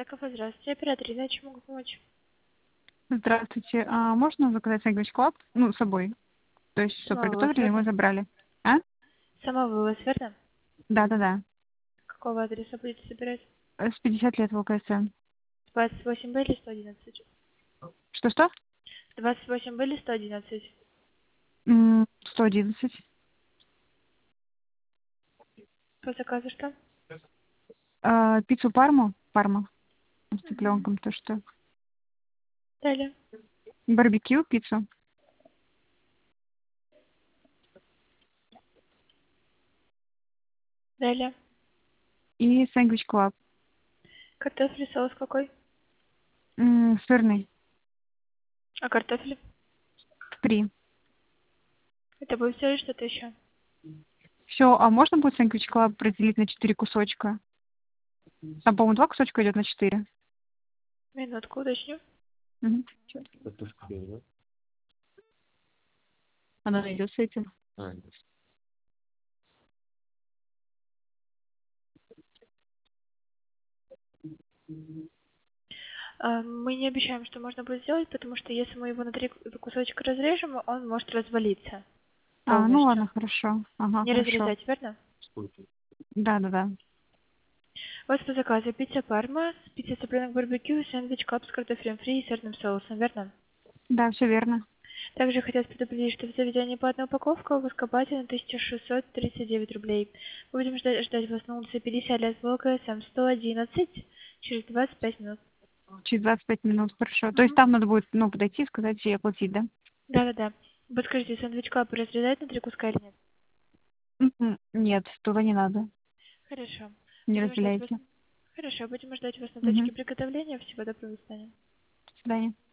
Кафе, здравствуйте. Оператор, я чем могу помочь? Здравствуйте. А можно заказать сэндвич клаб? Ну, с собой. То есть, что Самовывоз, приготовили, мы верно? забрали. А? Самовывоз, верно? Да. Какого адреса будете собирать? С 50 лет в ЛКСМ. 28Б или 111? Что-что? 28Б или 111? 111. По заказу что? Пиццу Парму? Парма. С Угу. цыпленком, то что. Далее. Барбекю, пиццу. Далее. И сэндвич клаб. Картофель, соус какой? Сырный. А картофель? 3. Это будет все или что-то еще? Все, а можно будет сэндвич клаб разделить на 4 кусочка? Там, по-моему, 2 кусочка идет на 4. Минутку, уточню. Угу. Картошка белая, да? Она найдет с этим. Нет. Мы не обещаем, что можно будет сделать, потому что если мы его на 3 кусочка разрежем, он может развалиться Ну полностью. ладно, хорошо. Ага, Не хорошо. разрезать, верно? Сколько? Да. У вас по заказу пицца парма, пицца цыпленок барбекю, сэндвич кап с картофелем фри и сырным соусом, верно? Да, все верно. Также хотят предупредить, что в заведении платная упаковка, у вас на 1639 рублей. Будем ждать вас на улице 50 лет ВЛКСМ 111 через 25 минут. Через 25 минут, хорошо. То есть Угу. там надо будет, подойти и сказать и оплатить, да? Да. Подскажите, сэндвич кап разрезать на 3 куска или нет? Нет, туда не надо. Хорошо. Не Будем ждать вас. разделяйте. Хорошо, будем ждать вас на точке До приготовления. Всего доброго, до свидания. свидания.